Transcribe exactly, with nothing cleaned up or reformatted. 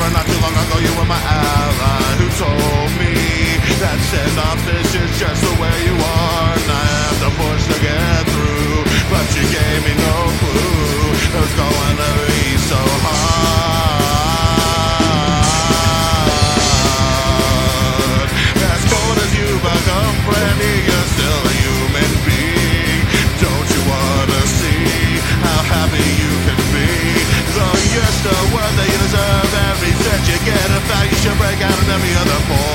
remember not too long ago you were my ally who told me that standoffish is just the way you are, and I have to push to get through, but you gave me no clue it was going to be so hard. As cold as you become friendly, you're still a human being. Don't you wanna see how happy you can be? Though you're still worth that you deserve every cent you get. In fact, you should break out in every other form.